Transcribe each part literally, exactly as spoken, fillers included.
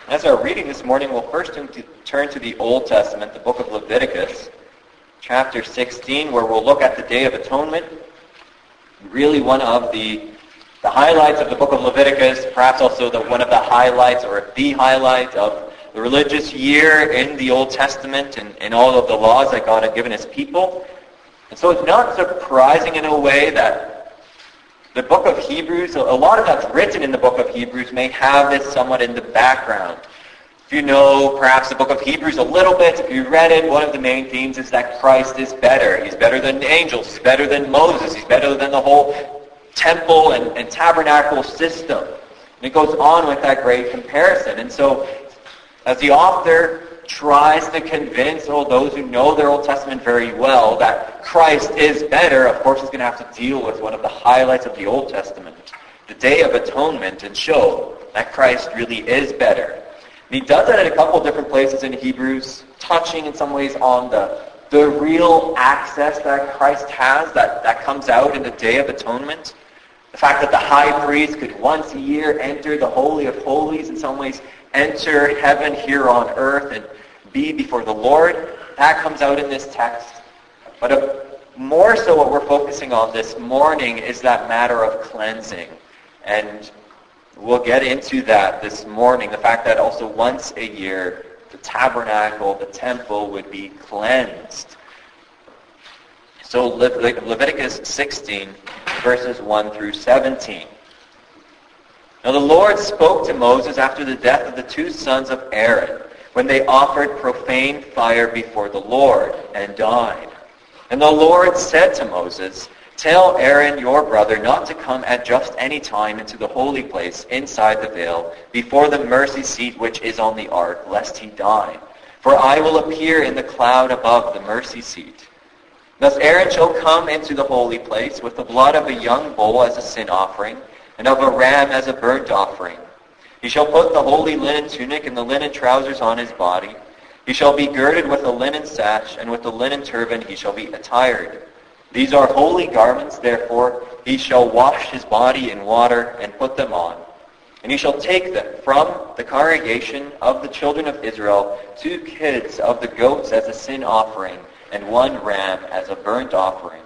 As our reading this morning, we'll first turn to the Old Testament, the book of Leviticus, chapter sixteen, where we'll look at the Day of Atonement. Really one of the, the highlights of the book of Leviticus, perhaps also the, one of the highlights or the highlight of the religious year in the Old Testament and, and all of the laws that God had given his people. And so it's not surprising in a way that the book of Hebrews, a lot of that's written in the book of Hebrews may have this somewhat in the background. If you know perhaps the book of Hebrews a little bit, if you read it, one of the main themes is that Christ is better. He's better than the angels. He's better than Moses. He's better than the whole temple and, and tabernacle system. And it goes on with that great comparison. And so as the author tries to convince all those who know their Old Testament very well that Christ is better, of course he's going to have to deal with one of the highlights of the Old Testament, the Day of Atonement, and show that Christ really is better. And he does that in a couple of different places in Hebrews, touching in some ways on the, the real access that Christ has that, that comes out in the Day of Atonement. The fact that the high priest could once a year enter the Holy of Holies, in some ways enter heaven here on earth and be before the Lord. That comes out in this text. But a, more so what we're focusing on this morning is that matter of cleansing. And we'll get into that this morning. The fact that also once a year the tabernacle, the temple would be cleansed. So Le- Le- Leviticus sixteen, verses one through seventeen. Now the Lord spoke to Moses after the death of the two sons of Aaron, when they offered profane fire before the Lord and died. And the Lord said to Moses, "Tell Aaron your brother not to come at just any time into the holy place inside the veil before the mercy seat which is on the ark, lest he die. For I will appear in the cloud above the mercy seat. Thus Aaron shall come into the holy place with the blood of a young bull as a sin offering, and of a ram as a burnt offering. He shall put the holy linen tunic and the linen trousers on his body. He shall be girded with a linen sash, and with the linen turban he shall be attired. These are holy garments, therefore he shall wash his body in water and put them on. And he shall take them from the congregation of the children of Israel, two kids of the goats as a sin offering, and one ram as a burnt offering.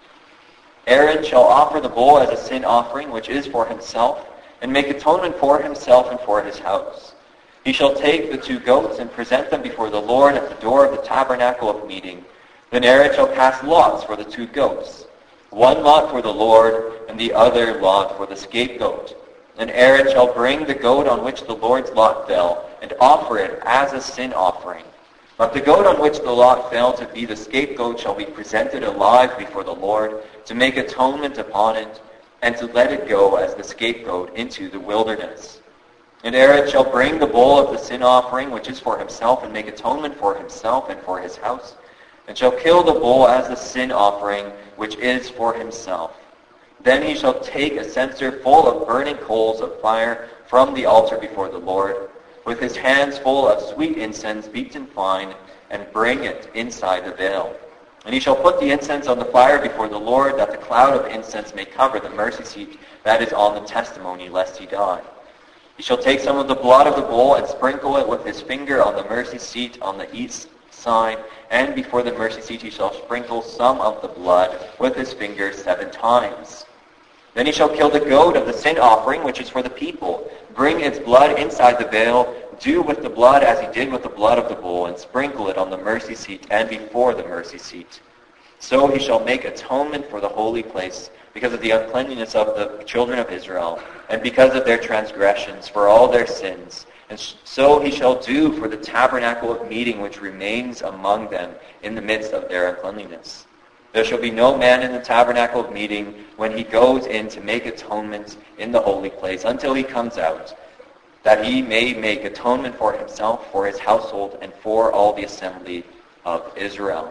Aaron shall offer the bull as a sin offering, which is for himself, and make atonement for himself and for his house. He shall take the two goats and present them before the Lord at the door of the tabernacle of meeting. Then Aaron shall cast lots for the two goats, one lot for the Lord, and the other lot for the scapegoat. And Aaron shall bring the goat on which the Lord's lot fell, and offer it as a sin offering. But the goat on which the lot fell to be the scapegoat shall be presented alive before the Lord, to make atonement upon it, and to let it go as the scapegoat into the wilderness. And Aaron shall bring the bull of the sin offering, which is for himself, and make atonement for himself and for his house, and shall kill the bull as the sin offering, which is for himself. Then he shall take a censer full of burning coals of fire from the altar before the Lord, with his hands full of sweet incense beaten fine, and bring it inside the veil. And he shall put the incense on the fire before the Lord, that the cloud of incense may cover the mercy seat that is on the testimony, lest he die. He shall take some of the blood of the bull and sprinkle it with his finger on the mercy seat on the east side, and before the mercy seat he shall sprinkle some of the blood with his finger seven times. Then he shall kill the goat of the sin offering, which is for the people, bring its blood inside the veil, do with the blood as he did with the blood of the bull, and sprinkle it on the mercy seat and before the mercy seat. So he shall make atonement for the holy place, because of the uncleanness of the children of Israel, and because of their transgressions, for all their sins. And so he shall do for the tabernacle of meeting which remains among them in the midst of their uncleanness. There shall be no man in the tabernacle of meeting when he goes in to make atonement in the holy place, until he comes out, that he may make atonement for himself, for his household, and for all the assembly of Israel.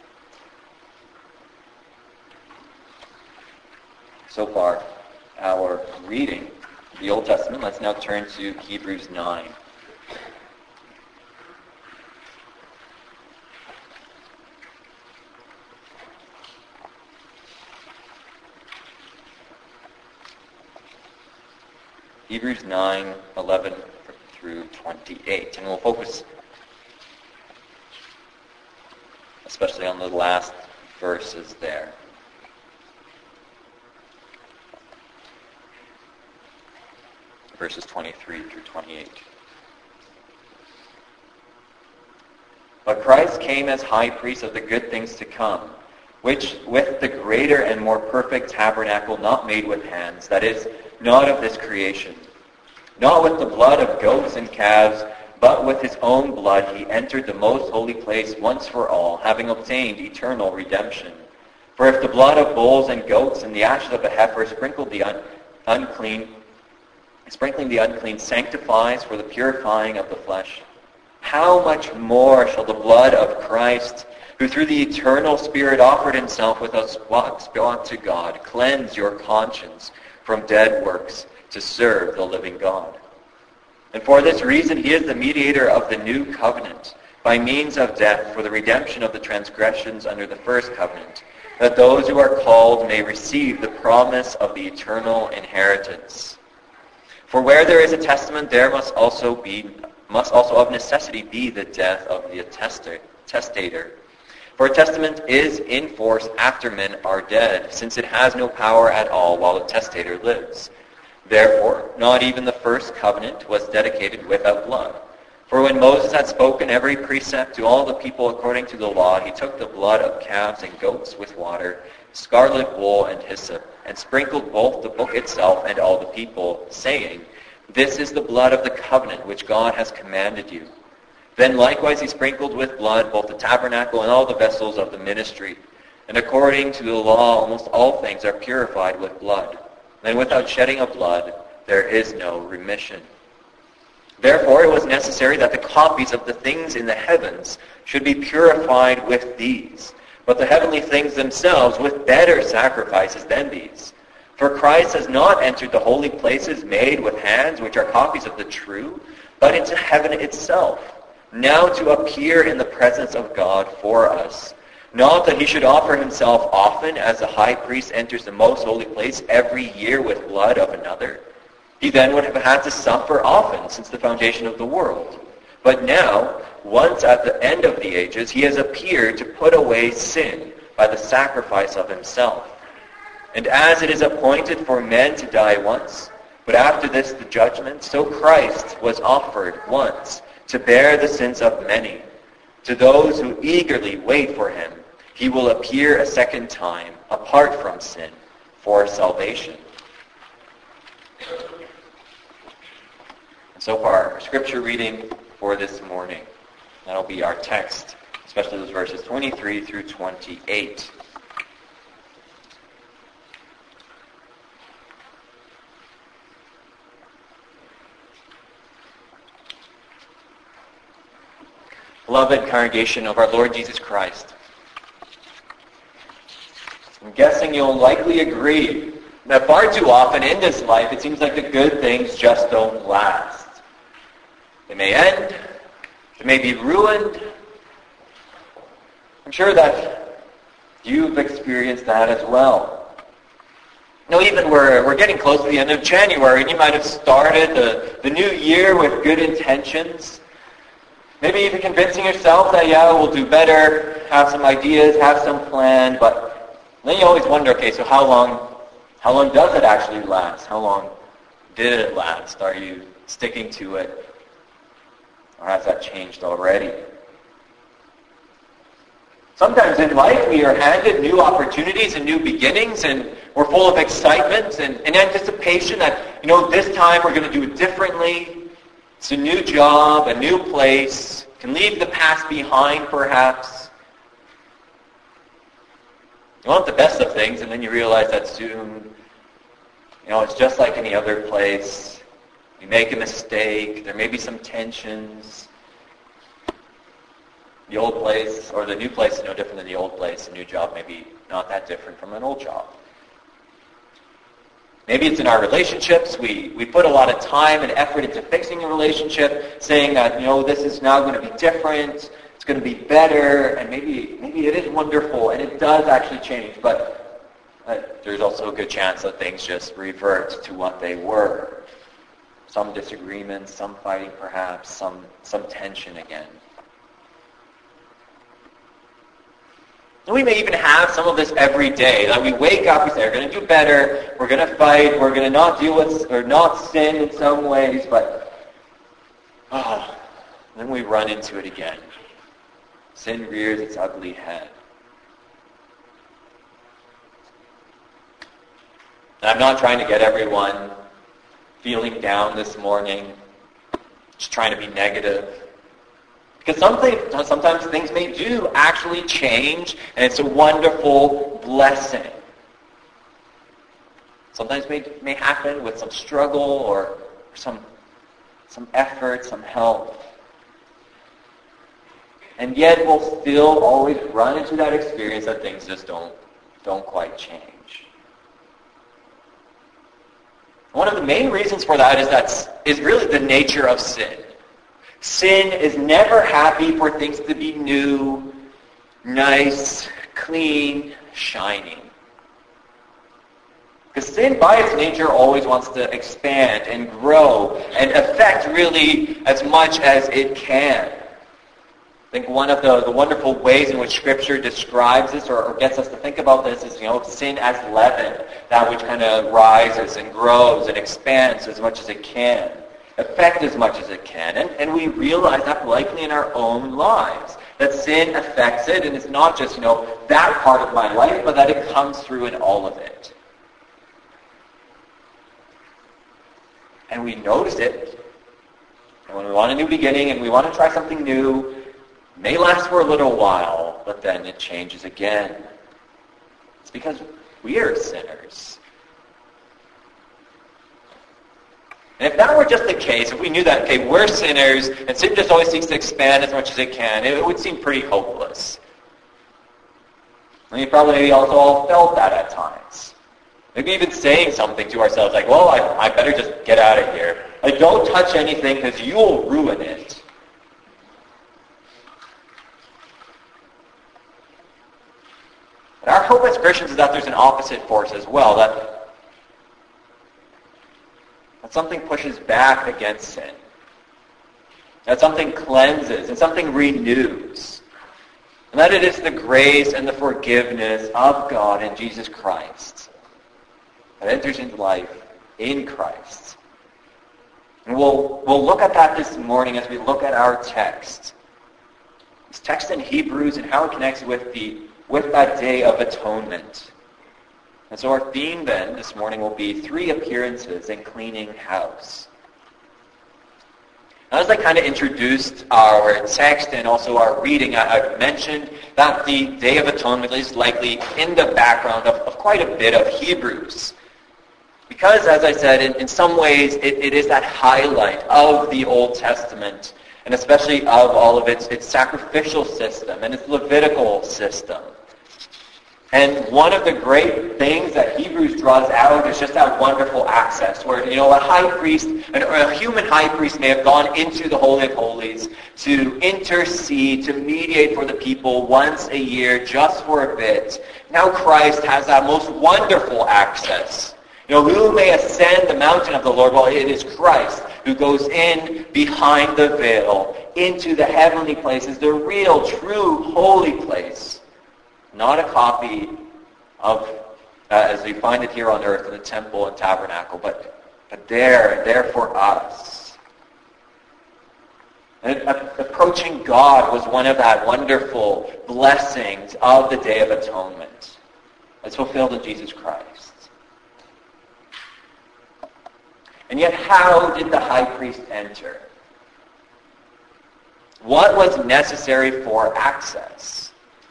So far, our reading of the Old Testament. Let's now turn to Hebrews nine. Hebrews nine, eleven through twenty-eight. And we'll focus especially on the last verses there. Verses twenty-three through twenty-eight. But Christ came as high priest of the good things to come, which with the greater and more perfect tabernacle not made with hands, that is, not of this creation, not with the blood of goats and calves, but with his own blood he entered the most holy place once for all, having obtained eternal redemption. For if the blood of bulls and goats and the ashes of a heifer sprinkled the un- unclean, sprinkling the unclean sanctifies for the purifying of the flesh, how much more shall the blood of Christ, who through the eternal Spirit offered himself without spot to God, cleanse your conscience from dead works to serve the living God. And for this reason he is the mediator of the new covenant, by means of death for the redemption of the transgressions under the first covenant, that those who are called may receive the promise of the eternal inheritance. For where there is a testament, there must also be must also of necessity be the death of the testator. For a testament is in force after men are dead, since it has no power at all while the testator lives. Therefore, not even the first covenant was dedicated without blood. For when Moses had spoken every precept to all the people according to the law, he took the blood of calves and goats with water, scarlet wool and hyssop, and sprinkled both the book itself and all the people, saying, "This is the blood of the covenant which God has commanded you." Then likewise he sprinkled with blood both the tabernacle and all the vessels of the ministry. And according to the law, almost all things are purified with blood. And without shedding of blood, there is no remission. Therefore it was necessary that the copies of the things in the heavens should be purified with these, but the heavenly things themselves with better sacrifices than these. For Christ has not entered the holy places made with hands, which are copies of the true, but into heaven itself, now to appear in the presence of God for us. Not that he should offer himself often, as the high priest enters the most holy place every year with blood of another. He then would have had to suffer often since the foundation of the world. But now, once at the end of the ages, he has appeared to put away sin by the sacrifice of himself. And as it is appointed for men to die once, but after this the judgment, so Christ was offered once to bear the sins of many. To those who eagerly wait for him, he will appear a second time, apart from sin, for salvation. And so far, our scripture reading for this morning. That'll be our text, especially those verses twenty-three through twenty-eight. Beloved congregation of our Lord Jesus Christ, I'm guessing you'll likely agree that far too often in this life it seems like the good things just don't last. They may end, they may be ruined. I'm sure that you've experienced that as well. You know, even we're, we're getting close to the end of January, and you might have started the, the new year with good intentions. Maybe even convincing yourself that, yeah, we'll do better, have some ideas, have some plan, but then you always wonder, okay, so how long, how long does it actually last? How long did it last? Are you sticking to it? Or has that changed already? Sometimes in life we are handed new opportunities and new beginnings, and we're full of excitement and, and anticipation that, you know, this time we're going to do it differently. It's a new job, a new place, can leave the past behind perhaps. You want the best of things, and then you realize that soon, you know, it's just like any other place. You make a mistake, there may be some tensions. The old place, or the new place is no different than the old place. The new job may be not that different from an old job. Maybe it's in our relationships. We, we put a lot of time and effort into fixing a relationship, saying that, you know, this is now going to be different, it's going to be better, and maybe maybe it is wonderful, and it does actually change, but uh, there's also a good chance that things just revert to what they were. some disagreements, some fighting perhaps, some, some tension again. And we may even have some of this every day. That we wake up, we say, we're going to do better, we're going to fight, we're going to not deal with, or not sin in some ways, but oh, then we run into it again. Sin rears its ugly head. And I'm not trying to get everyone feeling down this morning, just trying to be negative. Because something, sometimes things may do actually change, and it's a wonderful blessing. Sometimes may may happen with some struggle or some some effort, some help. And yet we'll still always run into that experience that things just don't don't quite change. One of the main reasons for that is that is really the nature of sin. Sin is never happy for things to be new, nice, clean, shining. Because sin by its nature always wants to expand and grow and affect really as much as it can. I think one of the, the wonderful ways in which Scripture describes this or, or gets us to think about this is, you know, sin as leaven, that which kind of rises and grows and expands as much as it can, affect as much as it can. And, and we realize that likely in our own lives, that sin affects it, and it's not just, you know, that part of my life, but that it comes through in all of it. And we notice it. And when we want a new beginning and we want to try something new, it may last for a little while, but then it changes again. It's because we are sinners. And if that were just the case, if we knew that, okay, we're sinners, and sin just always seeks to expand as much as it can, it would seem pretty hopeless. And we probably also all felt that at times. Maybe even saying something to ourselves like, well, I, I better just get out of here. Like, don't touch anything because you'll ruin it. But our hope as Christians is that there's an opposite force as well, that, that something pushes back against sin, that something cleanses and something renews, and that it is the grace and the forgiveness of God in Jesus Christ that enters into life in Christ. And we'll, we'll look at that this morning as we look at our text. This text in Hebrews and how it connects with the with that day of atonement. And so our theme then this morning will be three appearances in cleaning house. Now, as I kind of introduced our text and also our reading, I, I've mentioned that the Day of Atonement is likely in the background of, of quite a bit of Hebrews. Because, as I said, in, in some ways it, it is that highlight of the Old Testament, and especially of all of its, its sacrificial system and its Levitical system. And one of the great things that Hebrews draws out is just that wonderful access where, you know, a high priest, a human high priest may have gone into the Holy of Holies to intercede, to mediate for the people once a year just for a bit. Now Christ has that most wonderful access. You know, who may ascend the mountain of the Lord? Well, it is Christ who goes in behind the veil into the heavenly places, the real, true, holy place. Not a copy of, uh, as we find it here on earth in the temple and tabernacle, but, but there, there for us. And uh, approaching God was one of that wonderful blessings of the Day of Atonement. It's fulfilled in Jesus Christ. And yet, how did the high priest enter? What was necessary for access?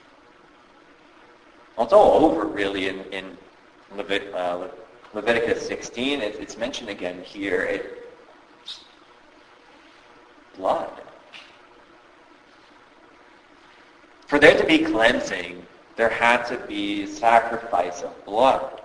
Well, it's all over, really, in, in Levit, uh, Leviticus sixteen. It, it's mentioned again here. It, blood. For there to be cleansing, there had to be sacrifice of blood.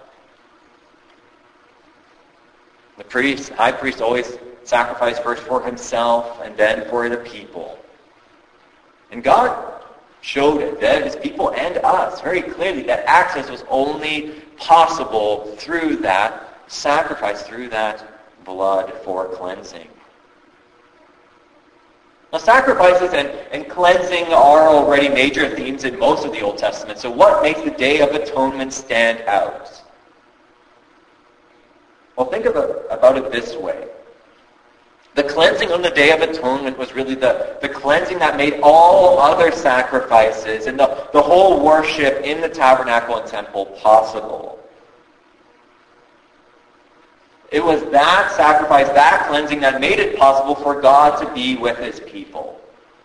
The priest, high priest always sacrificed first for himself and then for the people. And God showed it, that his people and us, very clearly, that access was only possible through that sacrifice, through that blood for cleansing. Now, sacrifices and, and cleansing are already major themes in most of the Old Testament. So what makes the Day of Atonement stand out? Well, think of it, about it this way. The cleansing on the Day of Atonement was really the, the cleansing that made all other sacrifices and the, the whole worship in the tabernacle and temple possible. It was that sacrifice, that cleansing, that made it possible for God to be with his people.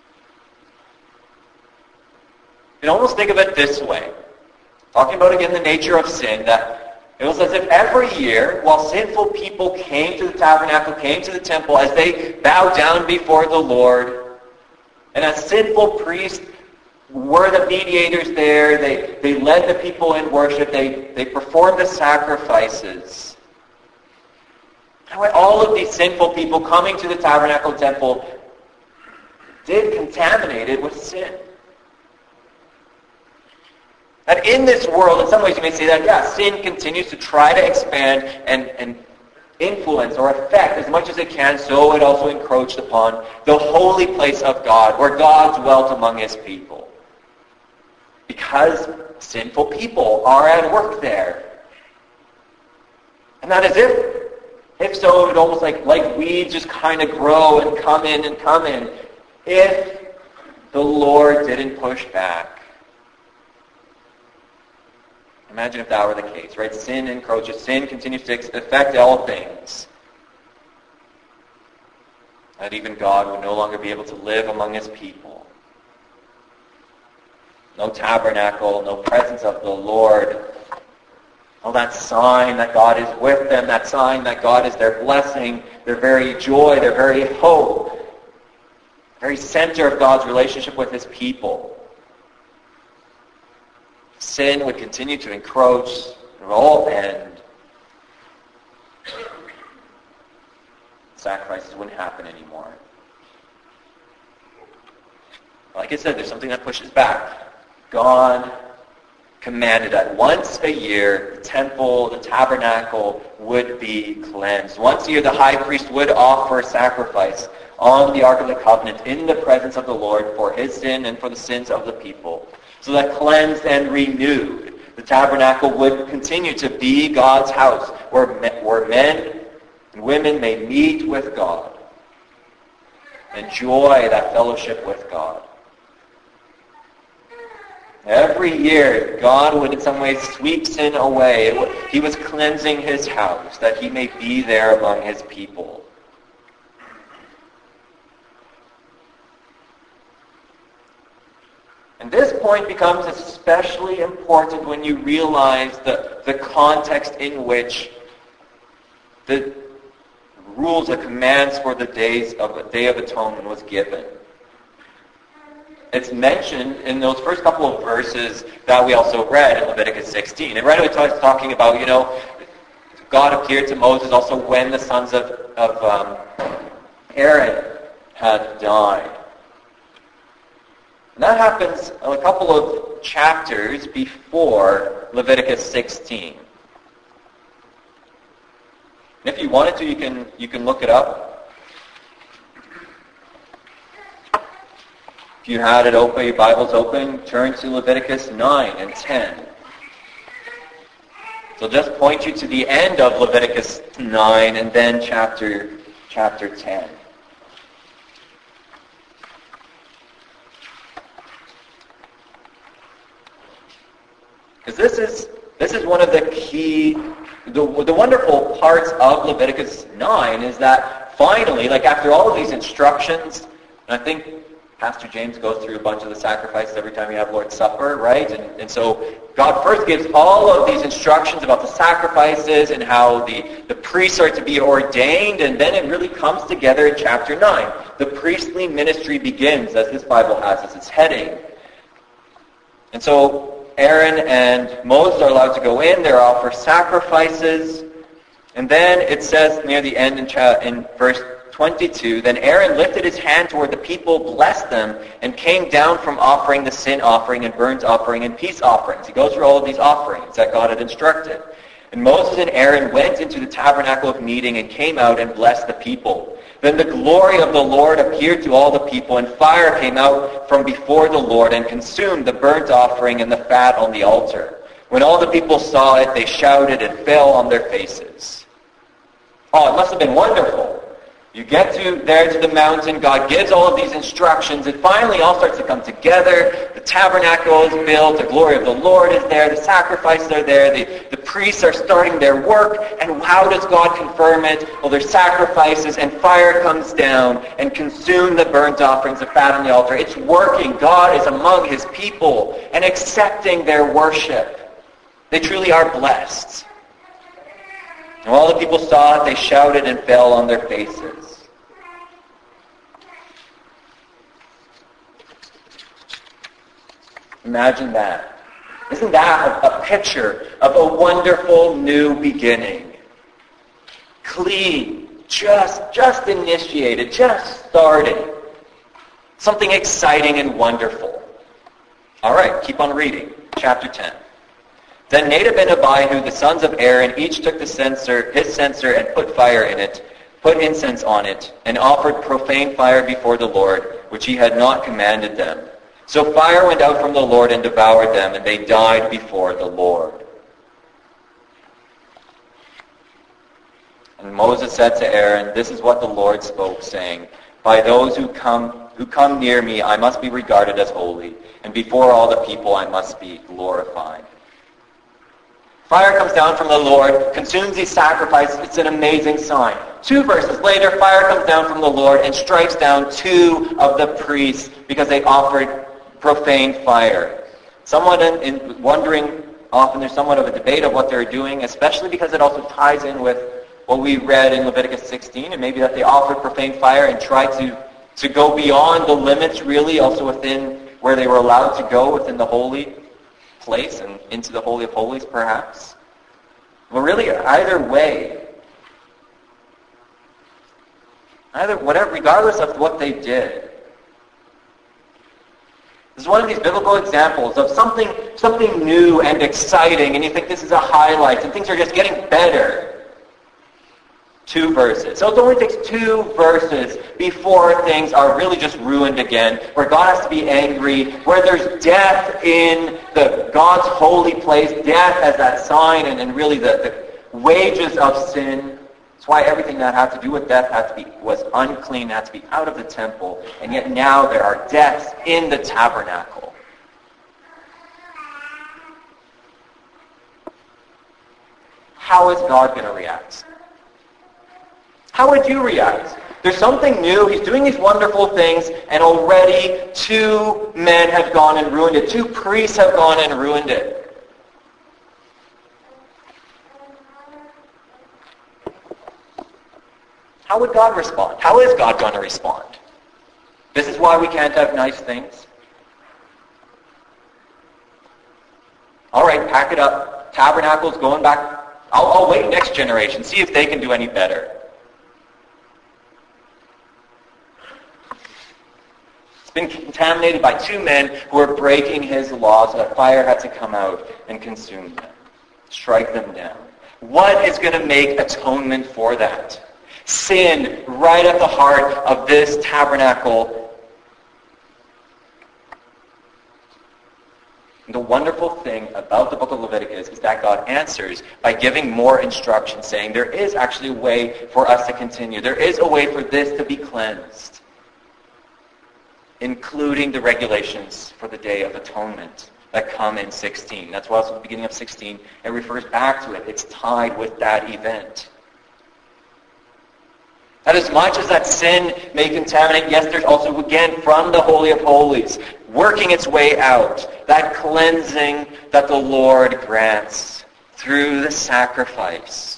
You can almost think of it this way. Talking about, again, the nature of sin, that it was as if every year, while sinful people came to the tabernacle, came to the temple, as they bowed down before the Lord, and as sinful priests were the mediators there, they, they led the people in worship, they, they performed the sacrifices. And all of these sinful people coming to the tabernacle temple did contaminate it with sin. And in this world, in some ways you may say that, yeah, sin continues to try to expand and, and influence or affect as much as it can, so it also encroached upon the holy place of God, where God dwelt among his people. Because sinful people are at work there. And that is if If so, it would almost like, like weeds just kind of grow and come in and come in. If the Lord didn't push back. Imagine if that were the case, right? Sin encroaches. Sin continues to affect all things. That even God would no longer be able to live among his people. No tabernacle, no presence of the Lord. Oh, that sign that God is with them, that sign that God is their blessing, their very joy, their very hope, very center of God's relationship with his people. Sin would continue to encroach, it would all end. Sacrifices wouldn't happen anymore. Like I said, there's something that pushes back. God commanded that once a year, the temple, the tabernacle would be cleansed. Once a year, the high priest would offer sacrifice on the Ark of the Covenant in the presence of the Lord for his sin and for the sins of the people. So that cleansed and renewed, the tabernacle would continue to be God's house, where, where men and women may meet with God, enjoy that fellowship with God. Every year, God would in some ways sweep sin away. He was cleansing his house, that he may be there among his people. And this point becomes especially important when you realize the, the context in which the rules, the commands for the days of the Day of Atonement was given. It's mentioned in those first couple of verses that we also read in Leviticus sixteen. And right away it's talking about, you know, God appeared to Moses also when the sons of, of um, Aaron had died. And that happens a couple of chapters before Leviticus sixteen. And if you wanted to, you can you can look it up. If you had it open, your Bible's open, turn to Leviticus nine and ten. So I'll just point you to the end of Leviticus nine and then chapter chapter ten. Because this is this is one of the key, the, the wonderful parts of Leviticus nine is that finally, like after all of these instructions, and I think Pastor James goes through a bunch of the sacrifices every time you have Lord's Supper, right? And, and so God first gives all of these instructions about the sacrifices and how the, the priests are to be ordained, and then it really comes together in chapter nine. The priestly ministry begins, as this Bible has as its heading. And so Aaron and Moses are allowed to go in, they're offered sacrifices, and then it says near the end in, cha- in verse twenty-two, then Aaron lifted his hand toward the people, blessed them, and came down from offering the sin offering and burnt offering and peace offerings. He goes through all of these offerings that God had instructed. And Moses and Aaron went into the tabernacle of meeting and came out and blessed the people. Then the glory of the Lord appeared to all the people, and fire came out from before the Lord and consumed the burnt offering and the fat on the altar. When all the people saw it, they shouted and fell on their faces. Oh, it must have been wonderful. You get to there to the mountain, God gives all of these instructions, it finally all starts to come together. The tabernacle is built, the glory of the Lord is there, the sacrifices are there, the, the priests are starting their work, and how does God confirm it? Well, there's sacrifices, and fire comes down and consumes the burnt offerings, the fat on the altar. It's working. God is among his people and accepting their worship. They truly are blessed. And all the people saw it, they shouted and fell on their faces. Imagine that. Isn't that a, a picture of a wonderful new beginning? Clean, just, just initiated, just started. Something exciting and wonderful. All right, keep on reading. Chapter ten. Then Nadab and Abihu, the sons of Aaron, each took the censer, his censer and put fire in it, put incense on it, and offered profane fire before the Lord, which he had not commanded them. So fire went out from the Lord and devoured them, and they died before the Lord. And Moses said to Aaron, "This is what the Lord spoke, saying, By those who come who come near me I must be regarded as holy, and before all the people I must be glorified." Fire comes down from the Lord, consumes these sacrifices. It's an amazing sign. Two verses later, fire comes down from the Lord and strikes down two of the priests because they offered profane fire. Somewhat in, in wondering, often there's somewhat of a debate of what they're doing, especially because it also ties in with what we read in Leviticus sixteen, and maybe that they offered profane fire and tried to, to go beyond the limits, really, also within where they were allowed to go within the holy place and into the Holy of Holies, perhaps. Well, really, either way, either whatever, regardless of what they did, this is one of these biblical examples of something, something new and exciting, and you think this is a highlight, and things are just getting better. Two verses. So it only takes two verses before things are really just ruined again, where God has to be angry, where there's death in the God's holy place, death as that sign, and, and really the, the wages of sin. That's why everything that had to do with death had to be was unclean, had to be out of the temple, and yet now there are deaths in the tabernacle. How is God going to react? How would you react? There's something new. He's doing these wonderful things, and already two men have gone and ruined it. Two priests have gone and ruined it. How would God respond? How is God going to respond? This is why we can't have nice things. All right, pack it up. Tabernacle's going back. I'll, I'll wait next generation, see if they can do any better. Been contaminated by two men who are breaking his laws, so that fire had to come out and consume them, strike them down. What is going to make atonement for that? Sin right at the heart of this tabernacle. And the wonderful thing about the book of Leviticus is that God answers by giving more instruction, saying there is actually a way for us to continue. There is a way for this to be cleansed, including the regulations for the Day of Atonement that come in sixteen. That's why it's at the beginning of sixteen. It refers back to it. It's tied with that event. That as much as that sin may contaminate, yes, there's also, again, from the Holy of Holies, working its way out, that cleansing that the Lord grants through the sacrifice.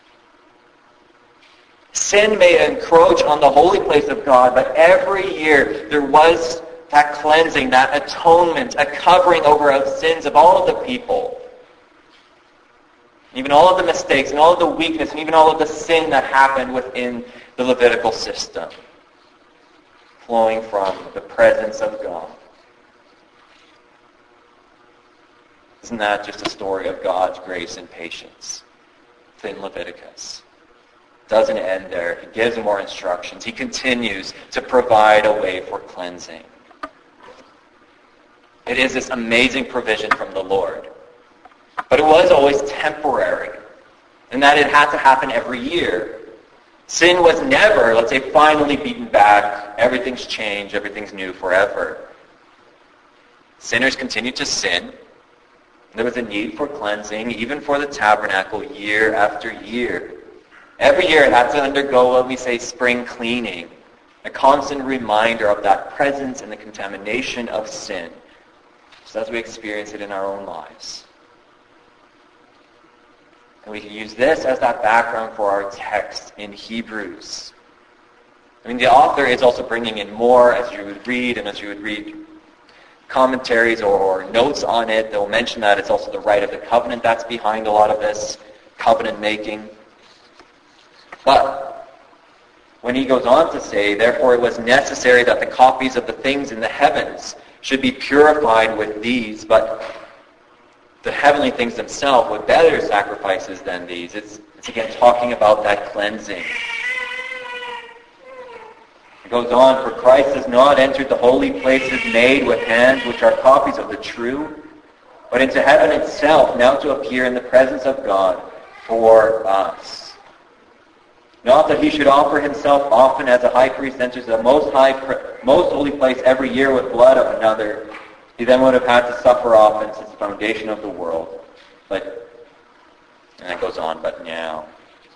Sin may encroach on the holy place of God, but every year there was that cleansing, that atonement, a covering over of sins of all of the people. Even all of the mistakes and all of the weakness and even all of the sin that happened within the Levitical system, flowing from the presence of God. Isn't that just a story of God's grace and patience? in Leviticus. Doesn't end there. He gives more instructions. He continues to provide a way for cleansing. It is this amazing provision from the Lord. But it was always temporary, in that it had to happen every year. Sin was never, let's say, finally beaten back. Everything's changed. Everything's new forever. Sinners continued to sin. There was a need for cleansing, even for the tabernacle, year after year. Every year it had to undergo what we say spring cleaning, a constant reminder of that presence and the contamination of sin, just as we experience it in our own lives. And we can use this as that background for our text in Hebrews. I mean, the author is also bringing in more as you would read, and as you would read commentaries or notes on it, they'll mention that it's also the rite of the covenant that's behind a lot of this covenant making. But when he goes on to say, therefore it was necessary that the copies of the things in the heavens should be purified with these, but the heavenly things themselves with better sacrifices than these. It's, it's again talking about that cleansing. It goes on, for Christ has not entered the holy places made with hands, which are copies of the true, but into heaven itself, now to appear in the presence of God for us. Not that he should offer himself often as a high priest enters the most high, most holy place every year with blood of another. He then would have had to suffer often since the foundation of the world. But, and it goes on, but now.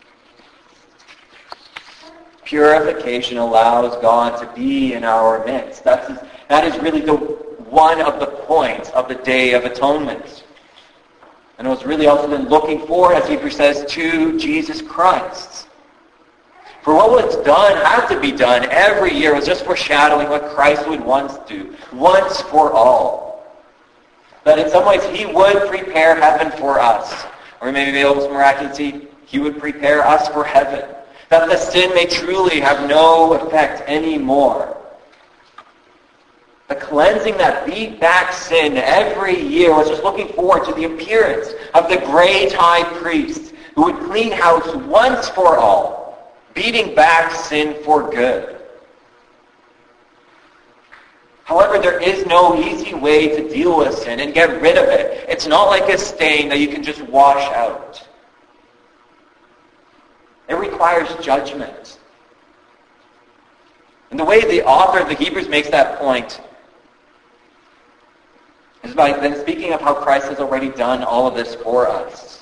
Purification allows God to be in our midst. That's, that is really the one of the points of the Day of Atonement. And it was really also been looking forward, as Hebrews says, to Jesus Christ. For what was done had to be done every year. It was just foreshadowing what Christ would once do, once for all. That in some ways he would prepare heaven for us. Or maybe most miraculously, he would prepare us for heaven. That the sin may truly have no effect anymore. The cleansing that beat back sin every year was just looking forward to the appearance of the great high priest who would clean house once for all, beating back sin for good. However, there is no easy way to deal with sin and get rid of it. It's not like a stain that you can just wash out. It requires judgment. And the way the author of the Hebrews makes that point is by then speaking of how Christ has already done all of this for us.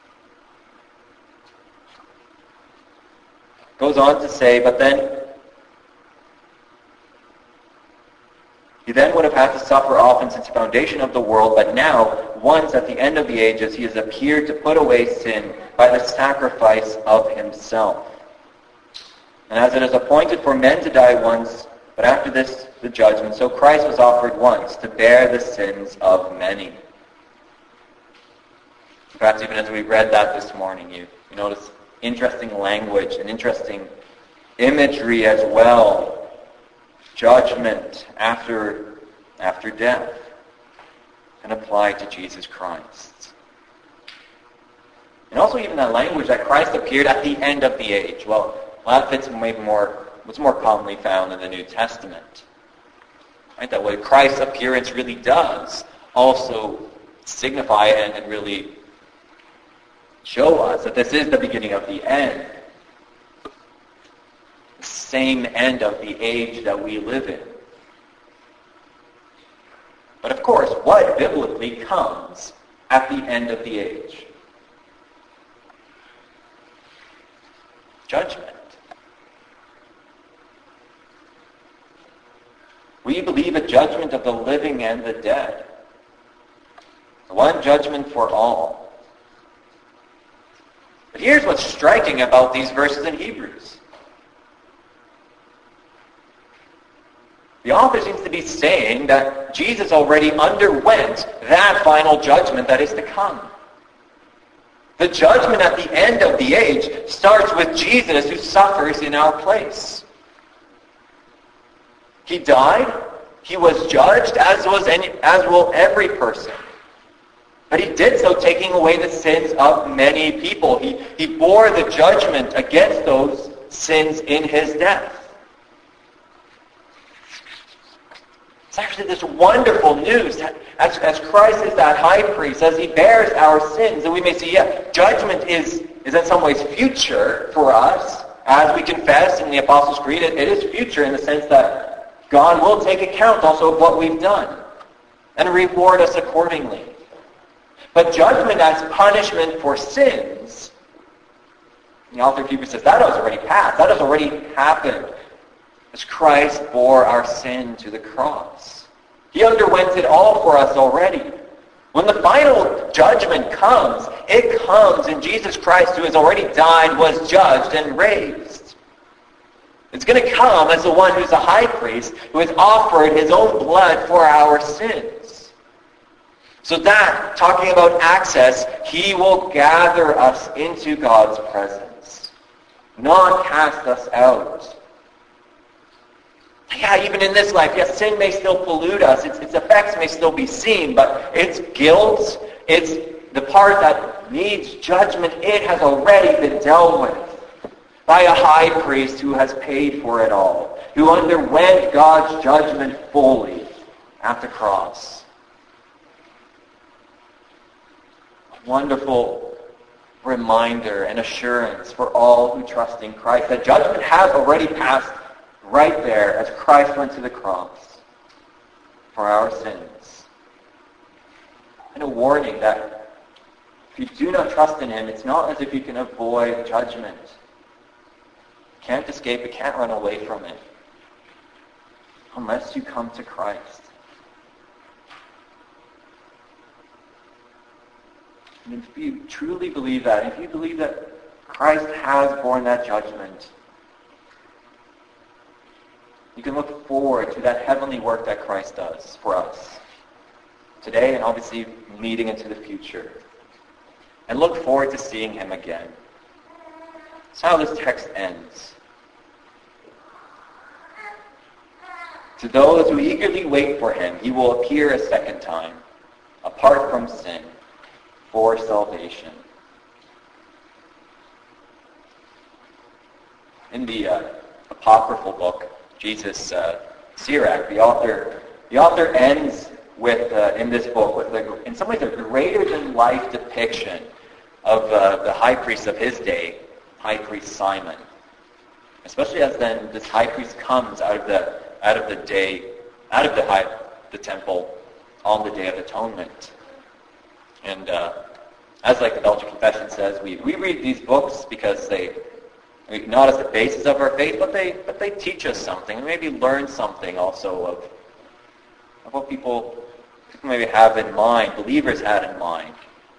Goes on to say, but then he then would have had to suffer often since the foundation of the world, but now, once at the end of the ages, he has appeared to put away sin by the sacrifice of himself. And as it is appointed for men to die once, but after this the judgment, so Christ was offered once to bear the sins of many. Perhaps even as we read that this morning, you, you notice interesting language and interesting imagery as well. Judgment after, after death, and applied to Jesus Christ. And also even that language that Christ appeared at the end of the age. Well, well that fits maybe more, what's more commonly found in the New Testament. Right? That what Christ's appearance really does also signify and, and really show us that this is the beginning of the end. The same end of the age that we live in. But of course, what biblically comes at the end of the age? Judgment. We believe a judgment of the living and the dead. One judgment for all. But here's what's striking about these verses in Hebrews. The author seems to be saying that Jesus already underwent that final judgment that is to come. The judgment at the end of the age starts with Jesus, who suffers in our place. He died. He was judged, as was any, as will every person. But he did so taking away the sins of many people. He, he bore the judgment against those sins in his death. It's actually this wonderful news that as, as Christ is that high priest, as he bears our sins, and we may see, yeah, judgment is, is in some ways future for us. As we confess in the Apostles' Creed, it, it is future in the sense that God will take account also of what we've done and reward us accordingly. But judgment as punishment for sins, the author of Hebrews says that has already passed. That has already happened as Christ bore our sin to the cross. He underwent it all for us already. When the final judgment comes, it comes in Jesus Christ, who has already died, was judged, and raised. It's going to come as the one who's a high priest, who has offered his own blood for our sins. So that, talking about access, he will gather us into God's presence, not cast us out. Yeah, even in this life, yes, sin may still pollute us. Its, its effects may still be seen, but its guilt, its the part that needs judgment, it has already been dealt with by a high priest who has paid for it all, who underwent God's judgment fully at the cross. A wonderful reminder and assurance for all who trust in Christ that judgment has already passed right there as Christ went to the cross for our sins. And a warning that if you do not trust in him, it's not as if you can avoid judgment. You can't escape it, can't run away from it unless you come to Christ. And if you truly believe that, if you believe that Christ has borne that judgment, you can look forward to that heavenly work that Christ does for us today and obviously leading into the future. And look forward to seeing him again. That's how this text ends. To those who eagerly wait for him, he will appear a second time, apart from sin, for salvation. In the uh, apocryphal book, Jesus uh, Sirach, the author, the author ends with uh, in this book with a, in some ways a greater than life depiction of uh, the high priest of his day, High Priest Simon. Especially as then this high priest comes out of the out of the day, out of the high, the temple on the Day of Atonement. And uh, as like the Belgian Confession says, we, we read these books because they not as the basis of our faith, but they but they teach us something. Maybe learn something also of, of what people, people maybe have in mind, believers had in mind.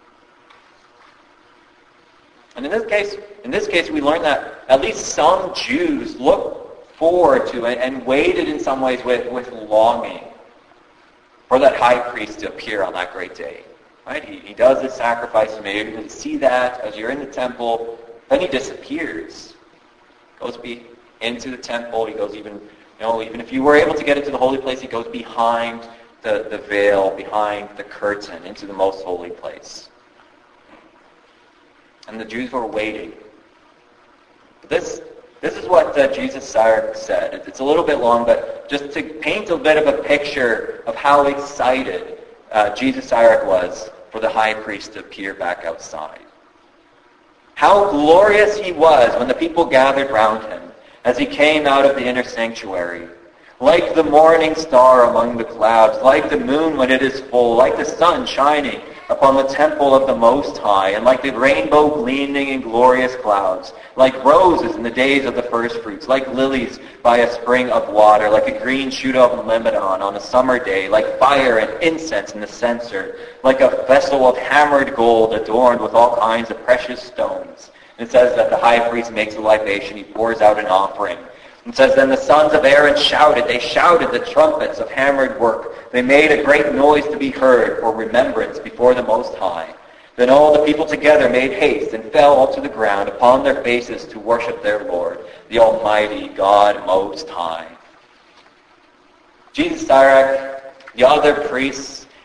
And in this case, in this case, we learn that at least some Jews looked forward to and, and waited in some ways with, with longing for that high priest to appear on that great day. Right? He, he does the sacrifice, and maybe you can see that as you're in the temple. Then he disappears. Goes be into the temple. He goes even, you know, even if you were able to get into the holy place, he goes behind the, the veil, behind the curtain, into the most holy place. And the Jews were waiting. But this, this is what uh, Jesus Sirach said. It's a little bit long, but just to paint a bit of a picture of how excited uh, Jesus Sirach was for the high priest to appear back outside. How glorious he was when the people gathered round him as he came out of the inner sanctuary. Like the morning star among the clouds, like the moon when it is full, like the sun shining upon the temple of the Most High, and like the rainbow gleaming in glorious clouds, like roses in the days of the first fruits, like lilies by a spring of water, like a green shoot of Lebanon on a summer day, like fire and incense in the censer, like a vessel of hammered gold adorned with all kinds of precious stones. And it says that the high priest makes a libation, he pours out an offering. It says, then the sons of Aaron shouted. They shouted the trumpets of hammered work. They made a great noise to be heard for remembrance before the Most High. Then all the people together made haste and fell all to the ground upon their faces to worship their Lord, the Almighty God Most High. Jesus Sirach, the other priests,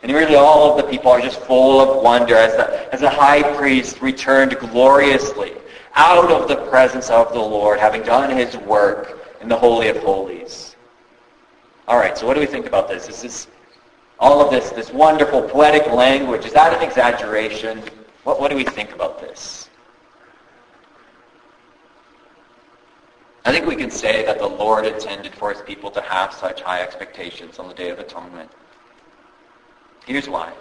And really all of the people are just full of wonder as the, as the high priest returned gloriously out of the presence of the Lord, having done his work in the Holy of Holies. All right, so what do we think about this? Is this all of this, this wonderful poetic language, is that an exaggeration? What, what do we think about this? I think we can say that the Lord intended for his people to have such high expectations on the Day of Atonement. Here's why.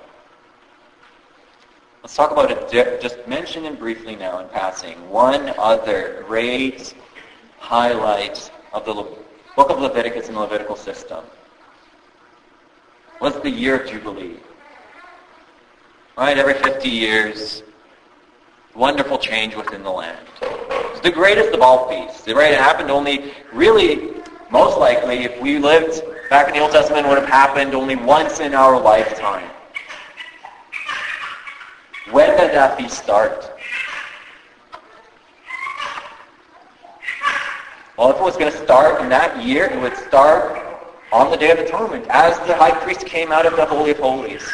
Let's talk about it, just mention it briefly now in passing. One other great highlight of the Le- book of Leviticus and the Levitical system was the year of Jubilee. Right, every fifty years, wonderful change within the land. It's the greatest of all feasts. Right? It happened only, really, most likely, if we lived back in the Old Testament, it would have happened only once in our lifetime. When did that feast start? Well, if it was going to start in that year, it would start on the Day of Atonement, as the high priest came out of the Holy of Holies.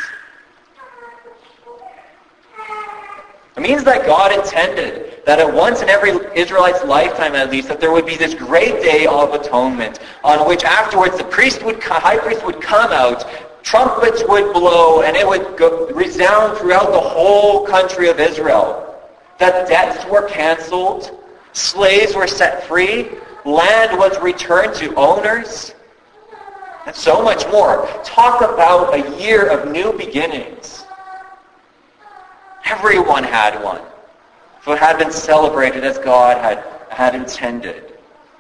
It means that God intended that at once in every Israelite's lifetime at least, that there would be this great day of atonement, on which afterwards the priest would, high priest would come out, trumpets would blow, and it would go, resound throughout the whole country of Israel. That debts were canceled, slaves were set free, land was returned to owners, and so much more. Talk about a year of new beginnings. Everyone had one. So it had been celebrated as God had, had intended.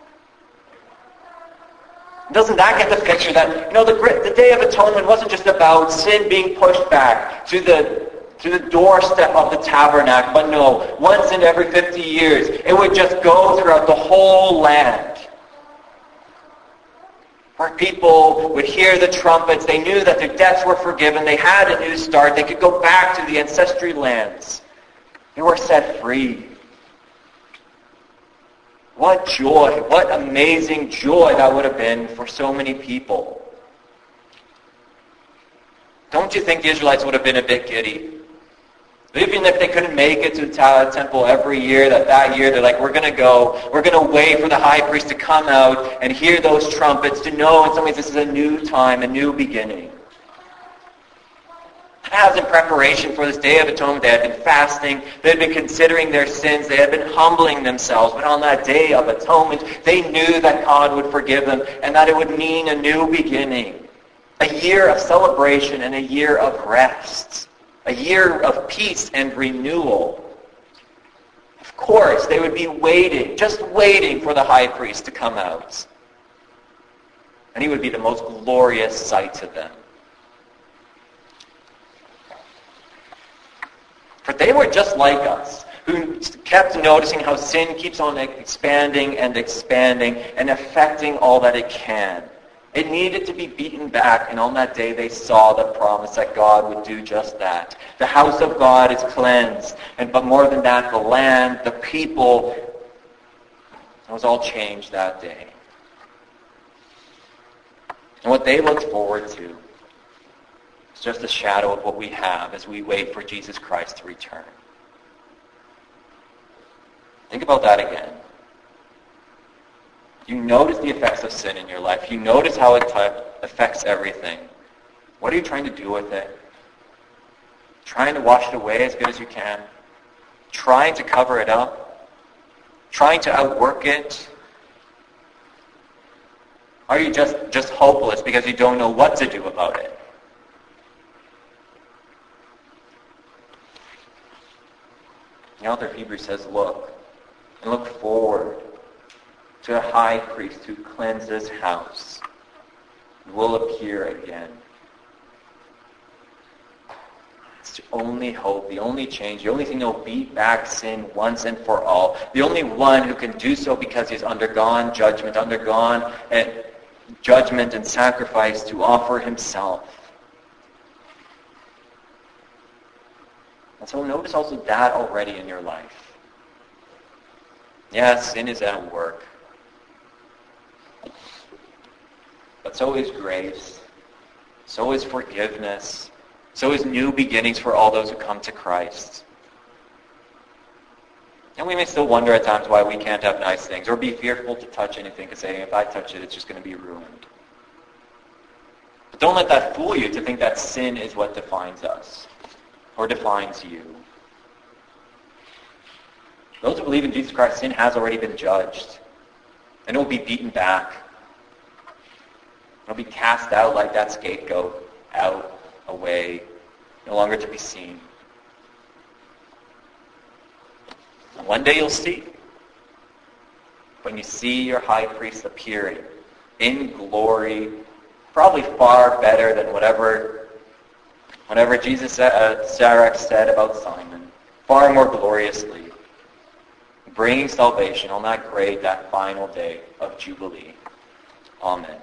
Doesn't that get the picture that, you know, the, the Day of Atonement wasn't just about sin being pushed back to the, to the doorstep of the tabernacle, but no, once in every fifty years, it would just go throughout the whole land. Where people would hear the trumpets, they knew that their debts were forgiven, they had a new start, they could go back to the ancestry lands. They were set free. What joy, what amazing joy that would have been for so many people. Don't you think the Israelites would have been a bit giddy? Even if they couldn't make it to the temple every year, that that year they're like, we're going to go, we're going to wait for the high priest to come out and hear those trumpets, to know in some ways this is a new time, a new beginning. As in preparation for this Day of Atonement, they had been fasting, they had been considering their sins, they had been humbling themselves, but on that Day of Atonement, they knew that God would forgive them and that it would mean a new beginning, a year of celebration and a year of rest. A year of peace and renewal. Of course, they would be waiting, just waiting for the high priest to come out. And he would be the most glorious sight to them. For they were just like us, who kept noticing how sin keeps on expanding and expanding and affecting all that it can. It needed to be beaten back, and on that day they saw the promise that God would do just that. The house of God is cleansed, and but more than that, the land, the people, it was all changed that day. And what they looked forward to is just a shadow of what we have as we wait for Jesus Christ to return. Think about that again. You notice the effects of sin in your life. You notice how it t- affects everything. What are you trying to do with it? Trying to wash it away as good as you can? Trying to cover it up? Trying to outwork it? Are you just, just hopeless because you don't know what to do about it? The author of Hebrews says, look, and look forward to a high priest who cleanses house and will appear again. It's the only hope, the only change, the only thing that will beat back sin once and for all. The only one who can do so because he's undergone judgment, undergone a judgment and sacrifice to offer himself. And so notice also that already in your life. Yes, sin is at work. But so is grace. So is forgiveness. So is new beginnings for all those who come to Christ. And we may still wonder at times why we can't have nice things or be fearful to touch anything because saying, if I touch it, it's just going to be ruined. But don't let that fool you to think that sin is what defines us or defines you. Those who believe in Jesus Christ, sin has already been judged. And it will be beaten back. It will be cast out like that scapegoat, out, away, no longer to be seen. And one day you'll see. When you see your high priest appearing in glory, probably far better than whatever, whatever Jesus said, uh, Sirach said about Simon, far more gloriously, bringing salvation on that great, that final day of Jubilee. Amen.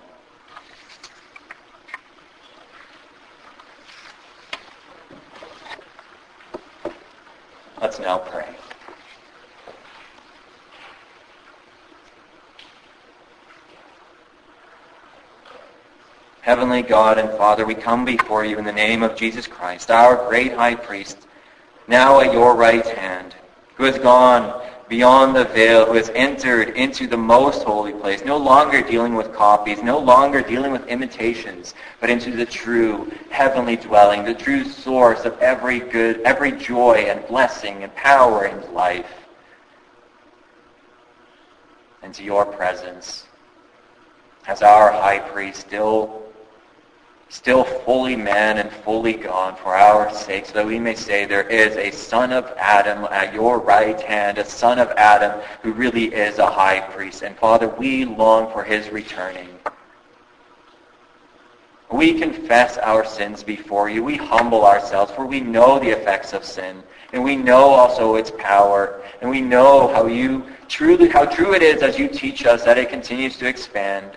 Let's now pray. Heavenly God and Father, we come before you in the name of Jesus Christ, our great high priest, now at your right hand, who has gone beyond the veil, who has entered into the most holy place, no longer dealing with copies, no longer dealing with imitations, but into the true heavenly dwelling, the true source of every good, every joy and blessing and power and life. Into your presence, as our high priest, still still fully man and fully God for our sake, so that we may say there is a son of Adam at your right hand, a son of Adam who really is a high priest. And Father, we long for his returning. We confess our sins before you. We humble ourselves, for we know the effects of sin, and we know also its power, and we know how you truly, how true it is as you teach us that it continues to expand.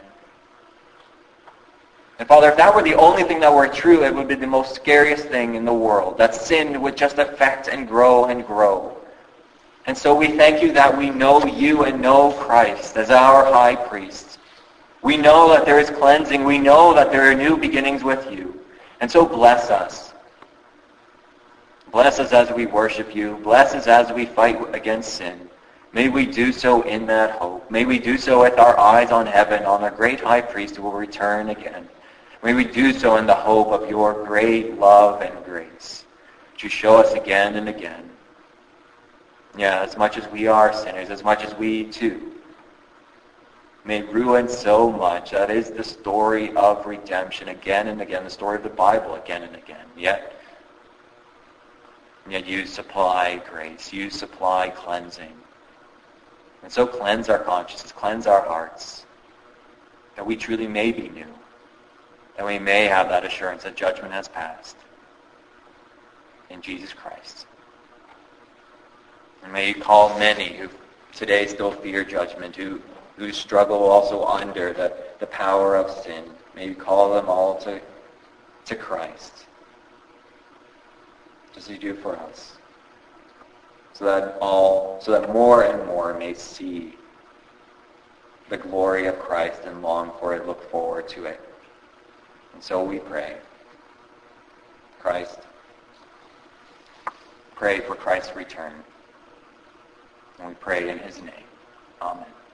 And Father, if that were the only thing that were true, it would be the most scariest thing in the world, that sin would just affect and grow and grow. And so we thank you that we know you and know Christ as our high priest. We know that there is cleansing. We know that there are new beginnings with you. And so bless us. Bless us as we worship you. Bless us as we fight against sin. May we do so in that hope. May we do so with our eyes on heaven, on our great high priest who will return again. May we do so in the hope of your great love and grace, which you show us again and again. Yeah, as much as we are sinners, as much as we too may ruin so much, that is the story of redemption again and again, the story of the Bible again and again. Yet, yet you supply grace, you supply cleansing. And so cleanse our consciences, cleanse our hearts, that we truly may be new. That we may have that assurance that judgment has passed in Jesus Christ. And may you call many who today still fear judgment, who, who struggle also under the, the power of sin. May you call them all to, to Christ, just as you do for us, so that all, so that more and more may see the glory of Christ and long for it, look forward to it. And so we pray, Christ, pray for Christ's return. And we pray in his name. Amen.